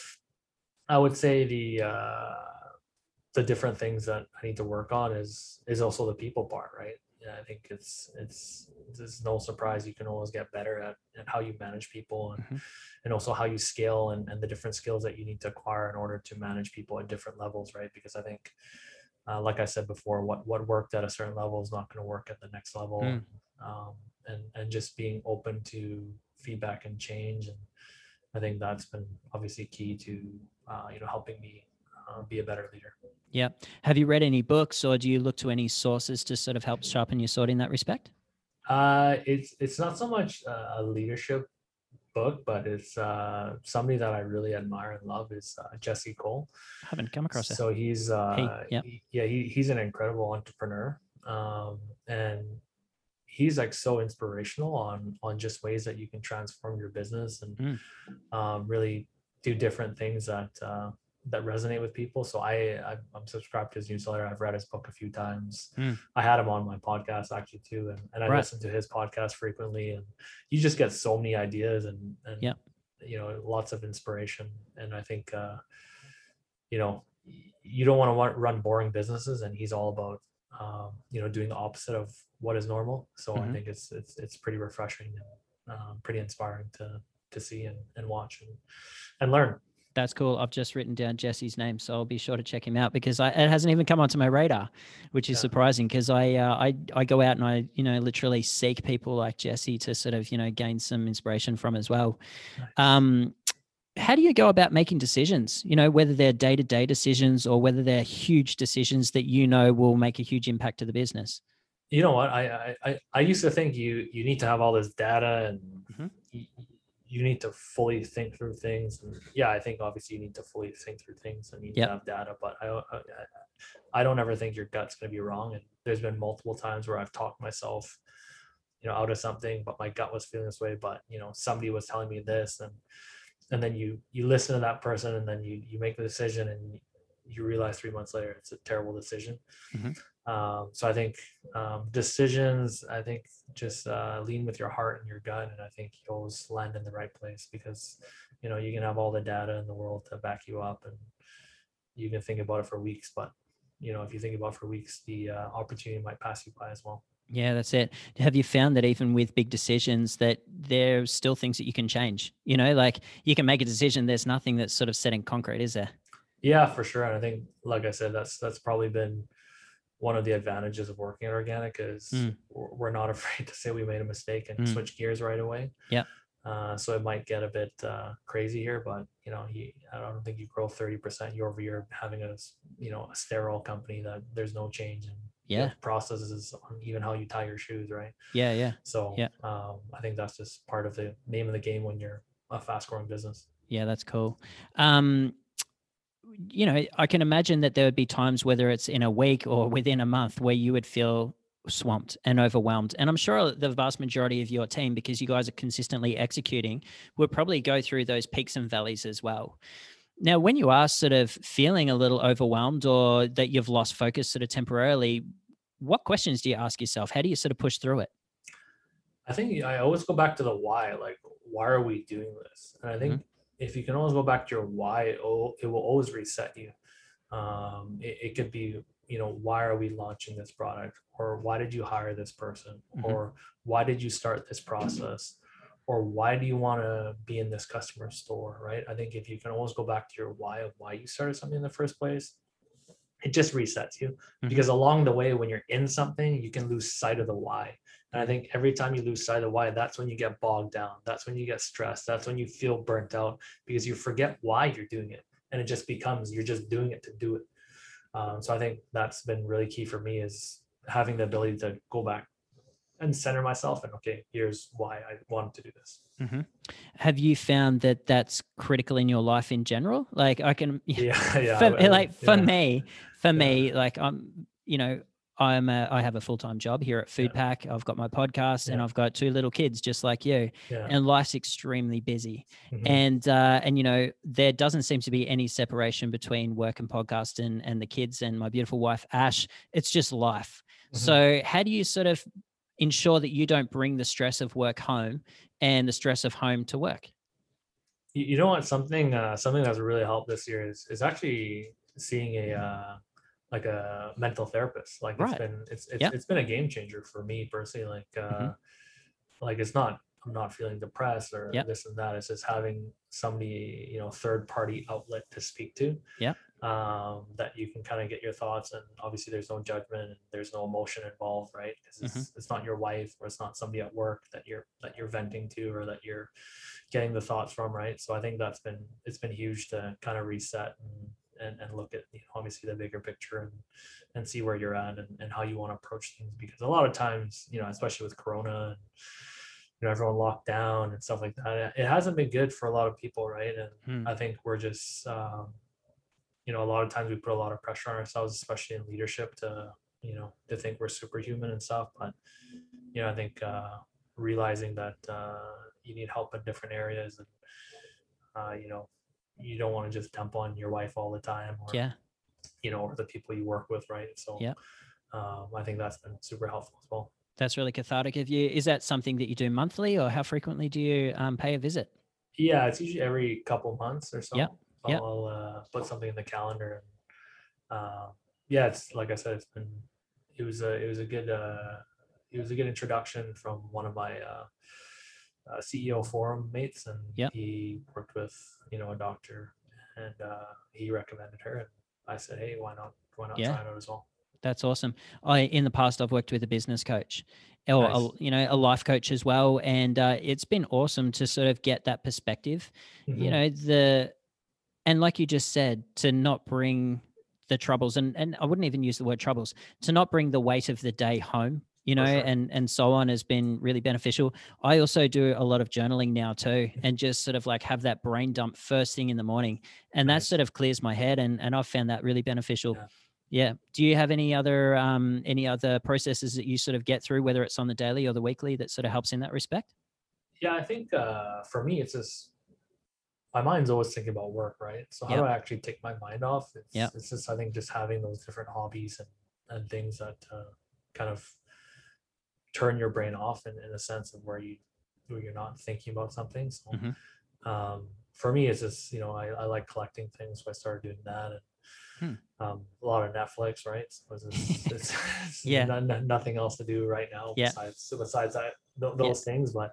I would say the uh, the different things that I need to work on is is also the people part, right? Yeah, I think it's it's it's no surprise you can always get better at, at how you manage people and Mm-hmm. and also how you scale and, and the different skills that you need to acquire in order to manage people at different levels, right? Because I think uh, like I said before, what what worked at a certain level is not going to work at the next level. Mm. And, um, and and just being open to feedback and change, and I think that's been obviously key to uh, you know helping me uh, be a better leader. Yeah. Have you read any books, or do you look to any sources to sort of help sharpen your sword in that respect? Uh, it's it's not so much uh, a leadership book, but it's uh, somebody that I really admire and love is uh, Jesse Cole. I haven't come across it. So he's He, uh, yeah. he- yeah he, he's an incredible entrepreneur, um, and he's like so inspirational on on just ways that you can transform your business and Mm. um, really do different things that uh, that resonate with people. So I, I I'm subscribed to his newsletter. I've read his book a few times. Mm. I had him on my podcast actually too, and, and I Right. listen to his podcast frequently. And you just get so many ideas and and Yeah. you know lots of inspiration. And I think uh, you know you don't want to run boring businesses, and he's all about um, you know doing the opposite of what is normal. So Mhm. I think it's it's it's pretty refreshing and um, pretty inspiring to to see and, and watch and, and learn. That's cool. I've just written down Jesse's name, so I'll be sure to check him out because I, it hasn't even come onto my radar, which is Yeah. surprising because I, uh, I I go out and I you know literally seek people like Jesse to sort of you know gain some inspiration from as well. Nice. Um, how do you go about making decisions? You know, whether they're day to day decisions or whether they're huge decisions that you know will make a huge impact to the business. You know what? I I I used to think you you need to have all this data and Mhm. you, you need to fully think through things. And yeah, I think obviously you need to fully think through things and you need Yep. to have data. But I I, I don't ever think your gut's going to be wrong. And there's been multiple times where I've talked myself, you know, out of something, but my gut was feeling this way. But you know, somebody was telling me this, and and then you you listen to that person, and then you you make the decision, and you realize three months later it's a terrible decision. Mhm. Um, so I think um, decisions, I think just uh, lean with your heart and your gut, and I think you always land in the right place because you know you can have all the data in the world to back you up, and you can think about it for weeks. But you know if you think about it for weeks, the uh, opportunity might pass you by as well. Yeah, that's it. Have you found that even with big decisions that there's still things that you can change? You know, like you can make a decision, there's nothing that's sort of set in concrete, is there? Yeah, for sure. And I think, like I said, that's that's probably been one of the advantages of working at Organic is Mm. we're not afraid to say we made a mistake and Mm. switch gears right away. Yeah. Uh, so it might get a bit uh, crazy here, but you know, you, I don't think you grow thirty percent year over year having a you know a sterile company that there's no change in Yeah. processes on even how you tie your shoes, right? Yeah, yeah. So Yeah. um, I think that's just part of the name of the game when you're a fast growing business. Yeah, that's cool. Um, you know, I can imagine that there would be times, whether it's in a week or within a month, where you would feel swamped and overwhelmed. And I'm sure the vast majority of your team, because you guys are consistently executing, would probably go through those peaks and valleys as well. Now, when you are sort of feeling a little overwhelmed or that you've lost focus sort of temporarily, what questions do you ask yourself? How do you sort of push through it? I think I always go back to the why, like, why are we doing this? And I think Mhm. if you can always go back to your why, it will, it will always reset you. Um, it, it could be, you know, why are we launching this product? Or why did you hire this person? Mhm. Or why did you start this process? Or why do you want to be in this customer store, right? I think if you can always go back to your why of why you started something in the first place, it just resets you. Mhm. Because along the way, when you're in something, you can lose sight of the why. And I think every time you lose sight of why, that's when you get bogged down. That's when you get stressed. That's when you feel burnt out because you forget why you're doing it. And it just becomes, you're just doing it to do it. Um, so I think that's been really key for me is having the ability to go back and center myself and, okay, here's why I wanted to do this. Mhm. Have you found that that's critical in your life in general? Like I can, Yeah, yeah. for, I- like for yeah. me, for Yeah. me, like I'm, you know, I'm a, I have a full-time job here at Yeah. Foodpack. I've got my podcast and Yeah. I've got two little kids just like you, Yeah. and life's extremely busy. Mhm. And, uh, and, you know, there doesn't seem to be any separation between work and podcast and, and the kids and my beautiful wife, Ash. It's just life. Mhm. So how do you sort of ensure that you don't bring the stress of work home and the stress of home to work? You, you know what? Something uh, something that's really helped this year is is actually seeing a uh, like a mental therapist. Like it's Right. been it's it's, Yep. it's been a game changer for me personally. Like uh, Mhm. like it's not I'm not feeling depressed or Yep. this and that. It's just having somebody, you know, third party outlet to speak to. Yep. Um, that you can kind of get your thoughts, and obviously there's no judgment and there's no emotion involved, right? Because it's, Mhm. it's not your wife or it's not somebody at work that you're that you're venting to or that you're getting the thoughts from, right? So I think that's been it's been huge to kind of reset and, and, and look at, you know, obviously the bigger picture and, and see where you're at and, and how you want to approach things. Because a lot of times, you know, especially with Corona and, you know, everyone locked down and stuff like that, it hasn't been good for a lot of people, right? And Hmm. I think we're just, um, you know, a lot of times we put a lot of pressure on ourselves, especially in leadership, to, you know, to think we're superhuman and stuff. But, you know, I think uh, realizing that uh, you need help in different areas, and, uh, you know, you don't want to just dump on your wife all the time, or, Yeah. you know, or the people you work with, right? So Yeah. um, I think that's been super helpful as well. That's really cathartic of you. Is that something that you do monthly, or how frequently do you um, pay a visit? Yeah, it's usually every couple months or so. Yep. Yep. I'll uh, put something in the calendar, and uh, yeah, it's like I said, it's been it was a it was a good uh, it was a good introduction from one of my uh, uh, C E O forum mates, and Yep. he worked with, you know, a doctor, and uh, he recommended her, and I said, hey, why not why not Yeah. try it out as well. That's awesome. I in the past I've worked with a business coach, or Nice. a, you know, a life coach as well, and uh, it's been awesome to sort of get that perspective. Mhm. You know, the and like you just said, to not bring the troubles, and and I wouldn't even use the word troubles, to not bring the weight of the day home, you know, For sure. and and so on, has been really beneficial. I also do a lot of journaling now too, and just sort of like have that brain dump first thing in the morning, and that Nice. sort of clears my head, and and I've found that really beneficial. Yeah. Yeah. Do you have any other um any other processes that you sort of get through, whether it's on the daily or the weekly, that sort of helps in that respect? Yeah, I think uh, for me, it's just my mind's always thinking about work, right? So how Yep. do I actually take my mind off? It's Yep. it's just, I think, just having those different hobbies and and things that uh, kind of turn your brain off in, in a sense of where you where you're not thinking about something. So Mhm. um, for me, it's just, you know, I, I like collecting things, so I started doing that, and Hmm. um, a lot of Netflix, right? So it's, it's, it's, it's Yeah. no- no- nothing else to do right now Yeah. besides besides that th- Yeah. those things, but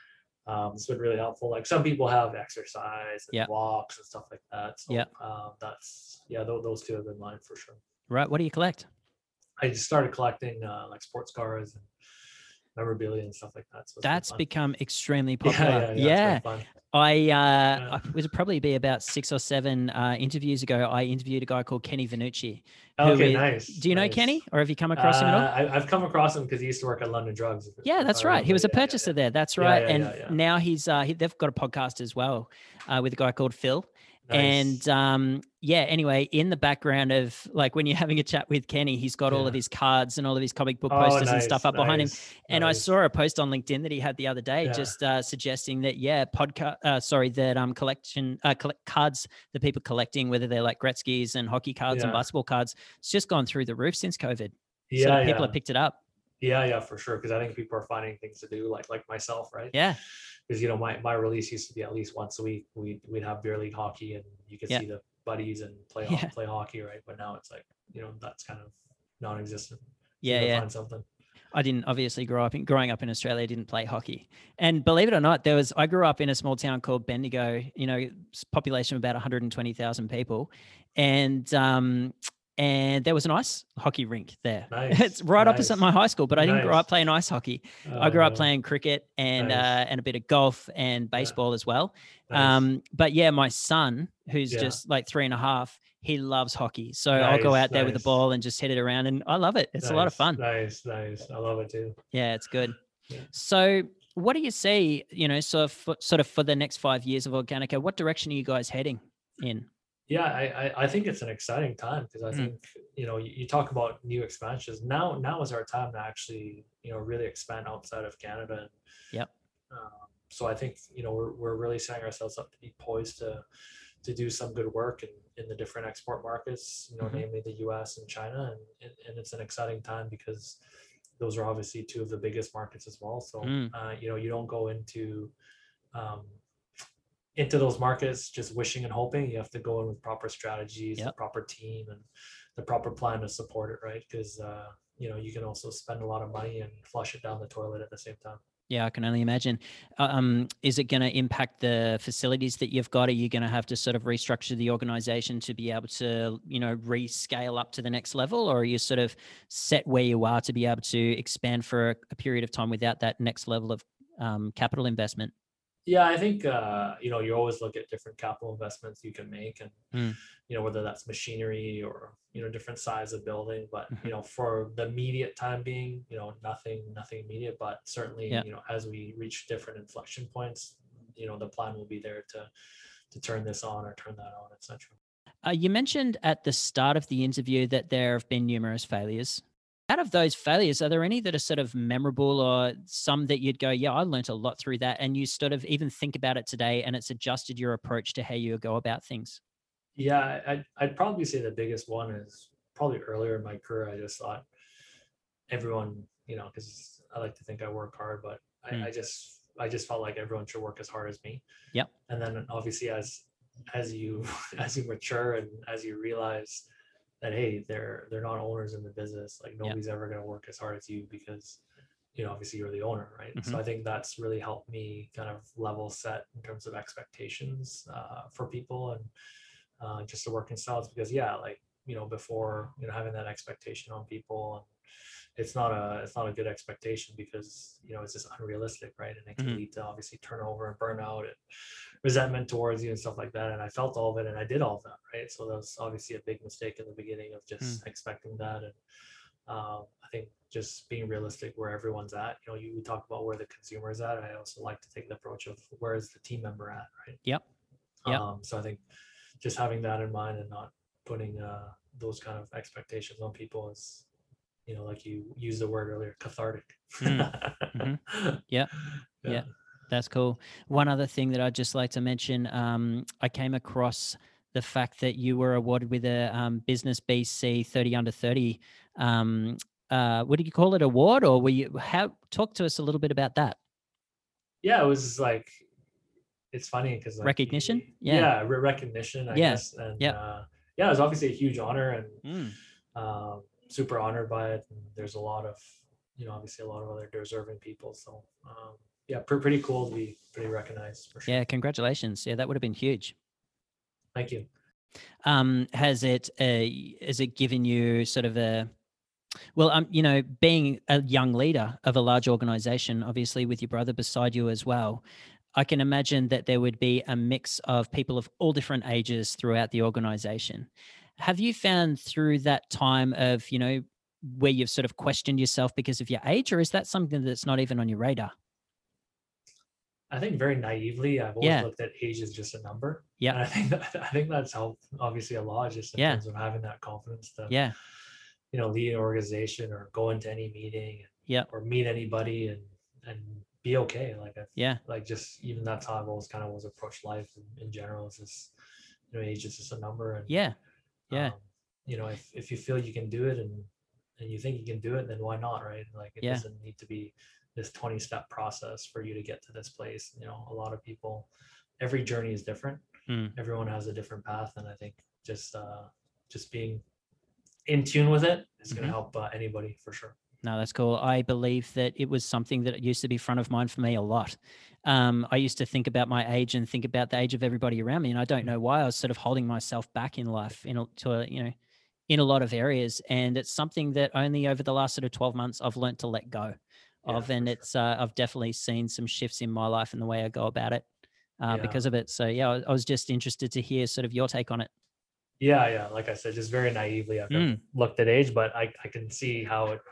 um, it's been really helpful. Like some people have exercise and Yeah. walks and stuff like that. So Yeah. um, that's yeah, th- those two have been mine for sure. Right. What do you collect? I just started collecting uh, like sports cars and memorabilia and stuff like that. So it's been That's fun. become extremely Yeah, popular. yeah, yeah. It's Yeah. been fun. I, uh, Yeah. I it would probably be about six or seven uh, interviews ago. I interviewed a guy called Kenny Vanucci. Who Okay, is, nice. do you know nice. Kenny, or have you come across him at all? Uh, I, I've come across him because he used to work at London Drugs. if- Yeah, if that's I right. He remember. was a Yeah, yeah, purchaser yeah. there. That's Yeah, right. yeah, and yeah, yeah. now he's uh, he, they've got a podcast as well uh, with a guy called Phil. Nice. And um, yeah, anyway, in the background of, like, when you're having a chat with Kenny, he's got all Yeah. of his cards and all of his comic book Oh, posters and nice, stuff up behind him. nice, And I nice. saw a post on LinkedIn that he had the other day, Yeah. just uh, suggesting that, yeah, podcast, uh, sorry, that um collection uh, collect cards that people collecting, whether they're like Gretzky's and hockey cards and Yeah. basketball cards, it's just gone through the roof since COVID. Sort Yeah, of people yeah. have picked it up. Yeah, yeah, for sure. Because I think people are finding things to do, like like myself, right? Yeah. Because, you know, my, my release used to be at least once a week. We we'd have beer league hockey, and you could Yeah. see the buddies and play Yeah. ho- play hockey, right? But now it's like, you know, that's kind of non-existent. So Yeah, you gotta yeah. find something. I didn't obviously grow up in growing up in Australia, I didn't play hockey. And believe it or not, there was, I grew up in a small town called Bendigo, you know, s- population of about one hundred twenty thousand people. And, um, and there was an ice hockey rink there. Nice, It's right nice. opposite my high school, but I didn't grow Nice. up playing ice hockey. I Oh, grew up no. playing cricket and, Nice. uh, and a bit of golf and baseball as well. Nice. Um, but yeah, my son, who's Yeah. just like three and a half, he loves hockey. So I'll go Nice, out there with the nice. ball and just hit it around, and I love it. It's a lot of Nice, fun. Nice, nice. I love it too. Yeah, it's good. Yeah. So what do you see, you know, so for, sort of for the next five years of Organica, what direction are you guys heading in? Yeah, I, I, I think it's an exciting time, because I Mm. think, you know, you, you talk about new expansions. Now, now is our time to actually, you know, really expand outside of Canada. And, Yep. um, so I think, you know, we're, we're really setting ourselves up to be poised to, to do some good work in, in the different export markets, you know, Mhm. namely the U S and China. And, and, and it's an exciting time because those are obviously two of the biggest markets as well. So, Mm. uh, you know, you don't go into, um, into those markets just wishing and hoping. You have to go in with proper strategies, the Yep. proper team, and the proper plan to support it, right? Because uh, you know, you can also spend a lot of money and flush it down the toilet at the same time. Yeah, I can only imagine. Uh, Um, is it going to impact the facilities that you've got? Are you going to have to sort of restructure the organization to be able to, you know, rescale up to the next level, or are you sort of set where you are to be able to expand for a, a period of time without that next level of um, capital investment? Yeah, I think uh, you know, you always look at different capital investments you can make, and Mm, you know, whether that's machinery or you know, different size of building. But you mhm. know, for the immediate time being, you know, nothing, nothing immediate. But certainly, Yeah. you know, as we reach different inflection points, you know, the plan will be there to to turn this on or turn that on, et cetera. Uh, you mentioned at the start of the interview that there have been numerous failures. Out of those failures, are there any that are sort of memorable or some that you'd go, yeah, I learned a lot through that? And you sort of even think about it today and it's adjusted your approach to how you go about things? Yeah, I'd, I'd probably say the biggest one is probably earlier in my career. I just thought everyone, you know, because I like to think I work hard, but I, Mm. I just I just felt like everyone should work as hard as me. Yep. And then obviously as as you as you mature and as you realize that hey, they're they're not owners in the business, like Yep. nobody's ever going to work as hard as you because you know obviously you're the owner, right? Hmm. So I think that's really helped me kind of level set in terms of expectations uh, for people and uh, just the working styles because yeah, like you know before you know having that expectation on people and it's not a it's not a good expectation because you know it's just unrealistic, right? And it can Hmm. lead to obviously turnover and burnout and resentment towards you and stuff like that. And I felt all of it and I did all of that, right? So that was obviously a big mistake in the beginning of Mm. just expecting that. And um, I think just being realistic where everyone's at. You know, you we talk about where the consumer is at. I also like to take the approach of where is the team member at, right? Yep. Yep. Um, so I think just having that in mind and not putting uh, those kind of expectations on people is, you know, like you used the word earlier, cathartic. Mm. Hmm. Yeah. Yeah. Yeah. That's cool. One other thing that I'd just like to mention, um, I came across the fact that you were awarded with a um, Business B C thirty under thirty. Um, uh, what do you call it? Award, or were you? How? Talk to us a little bit about that Yeah, it was like it's funny because like recognition. Yeah. yeah, re- recognition, I Yeah. guess, and Yep. uh, yeah, it was obviously a huge honor and Mm. um, super honored by it. And there's a lot of you know obviously a lot of other deserving people, so um, yeah, pre- pretty cool to be pretty recognized for sure. Yeah. Congratulations. Yeah, that would have been huge. Thank you. Um, has it? Uh, has it given you sort of a Well, um, you know, being a young leader of a large organization, obviously with your brother beside you as well, I can imagine that there would be a mix of people of all different ages throughout the organization. Have you found through that time of, you know, where you've sort of questioned yourself because of your age, or is that something that's not even on your radar? I think very naively, I've always Yeah. looked at age as just a number, Yep. and I think that, I think that's helped obviously a lot just in Yeah. terms of having that confidence to Yeah. you know lead an organization or go into any meeting Yep. or meet anybody and and be okay. Like I Yeah. like just even that's how I've always kind of always approached life in, in general. Is just you know age is just a number and Yeah. Yeah. um, you know if if you feel you can do it and and you think you can do it, then why not, right? Like it Yeah. doesn't need to be this twenty step process for you to get to this place. You know, a lot of people, every journey is different. Mm. Everyone has a different path, and I think just uh, just being in tune with it is going Hmm. to help uh, anybody for sure. No, that's cool. I believe that it was something that used to be front of mind for me a lot. Um, I used to think about my age and think about the age of everybody around me, and I don't know why I was sort of holding myself back in life, in a, to a, you know, in a lot of areas. And it's something that only over the last sort of twelve months I've learned to let go Yeah, of, for and sure. it's uh, I've definitely seen some shifts in my life and the way I go about it uh, Yeah. because of it. So yeah, I, I was just interested to hear sort of your take on it. Yeah, yeah. Like I said, just very naively, I've never Mm, looked at age, but I, I can see how it,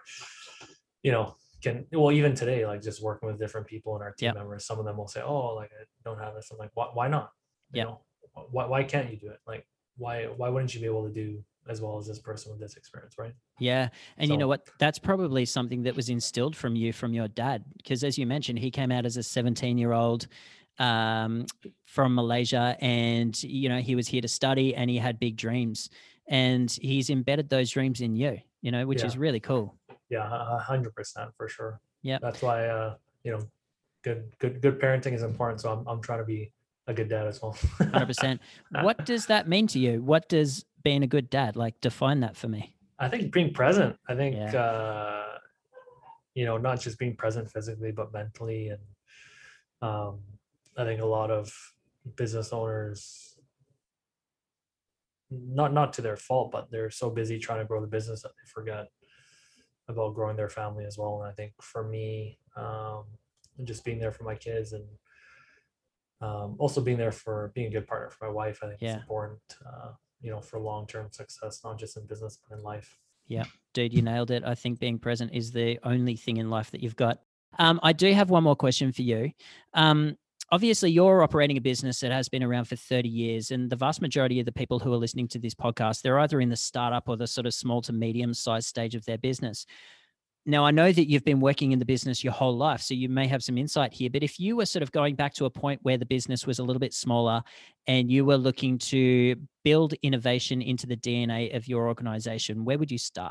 you know, can well even today, like just working with different people and our team yeah, members, some of them will say, "Oh, like I don't have this." I'm like, "Why? Why not? You yeah. know, why? Why can't you do it? Like, why? Why wouldn't you be able to do as well as this person with this experience, right?" Yeah. And you know So what? That's probably something that was instilled from you from your dad. Because as you mentioned, he came out as a seventeen year old um, from Malaysia and, you know, he was here to study and he had big dreams. And he's embedded those dreams in you, you know, which yeah, is really cool. yeah, a hundred percent for sure. Yep. That's why, uh, you know, good, good, good parenting is important. So I'm, I'm trying to be a good dad as well. one hundred percent. What does that mean to you? What does being a good dad like define that for me? I think being present. I think Yeah. uh, you know, not just being present physically, but mentally. And um, I think a lot of business owners, not not to their fault, but they're so busy trying to grow the business that they forget about growing their family as well. And I think for me, um, just being there for my kids and um, also being there for being a good partner for my wife, I think Yeah. is important, uh, you know, for long-term success, not just in business, but in life. Yeah, dude, you nailed it. I think being present is the only thing in life that you've got. Um, I do have one more question for you. Um, obviously, you're operating a business that has been around for thirty years, and the vast majority of the people who are listening to this podcast, they're either in the startup or the sort of small to medium sized stage of their business. Now, I know that you've been working in the business your whole life, so you may have some insight here, but if you were sort of going back to a point where the business was a little bit smaller and you were looking to build innovation into the D N A of your organization, where would you start?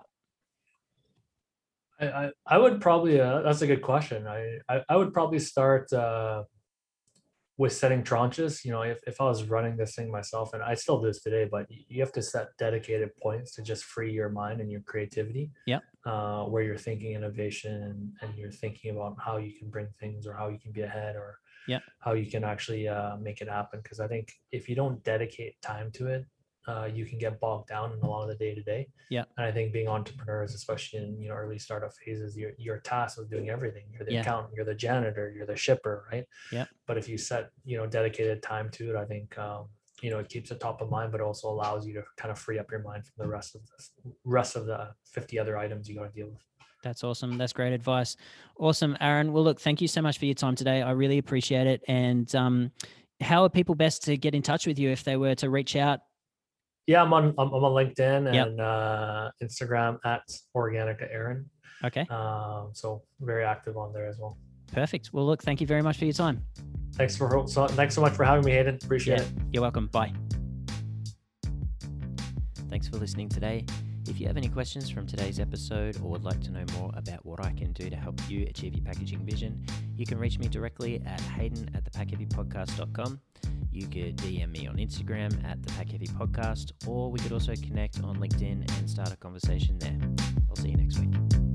I, I, I would probably, uh, that's a good question. I, I, I would probably start uh, with setting tranches. You know, if, if I was running this thing myself, and I still do this today, but you have to set dedicated points to just free your mind and your creativity. Yeah. Uh, where you're thinking innovation and you're thinking about how you can bring things or how you can be ahead or yeah. how you can actually uh, make it happen. Because I think if you don't dedicate time to it, uh, you can get bogged down in a lot of the day to day. Yeah. And I think being entrepreneurs, especially in you know early startup phases, you're you're tasked with doing everything. You're the Yeah. accountant, you're the janitor, you're the shipper, right? Yeah. But if you set you know dedicated time to it, I think um, you know it keeps it top of mind, but also allows you to kind of free up your mind from the rest of the rest of the fifty other items you got to deal with. That's awesome. That's great advice. Awesome, Aaron. Well, look, thank you so much for your time today. I really appreciate it. And um, how are people best to get in touch with you if they were to reach out? Yeah, I'm on I'm, I'm on LinkedIn Yep. and uh, Instagram at Organica Aaron. Okay. Um, so very active on there as well. Perfect. Well, look, thank you very much for your time. Thanks for so, thanks so much for having me, Hayden. Appreciate yeah, it. You're welcome. Bye. Thanks for listening today. If you have any questions from today's episode or would like to know more about what I can do to help you achieve your packaging vision, you can reach me directly at hayden at the pack heavy podcast dot com. You could D M me on Instagram at the Pack Heavy Podcast, or we could also connect on LinkedIn and start a conversation there. I'll see you next week.